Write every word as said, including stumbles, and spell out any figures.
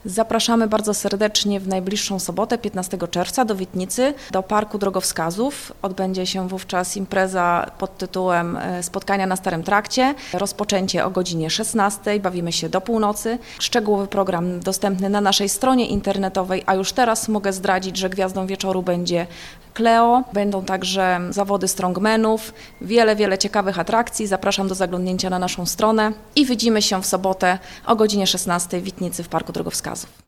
Zapraszamy bardzo serdecznie w najbliższą sobotę, piętnastego czerwca, do Witnicy, do Parku Drogowskazów. Odbędzie się wówczas impreza pod tytułem Spotkania na Starym Trakcie. Rozpoczęcie o godzinie szesnastej, bawimy się do północy. Szczegółowy program dostępny na naszej stronie internetowej, a już teraz mogę zdradzić, że gwiazdą wieczoru będzie Kleo. Będą także zawody strongmenów, wiele, wiele ciekawych atrakcji. Zapraszam do zaglądnięcia na naszą stronę i widzimy się w sobotę o godzinie szesnastej w Witnicy w Parku Drogowskazów.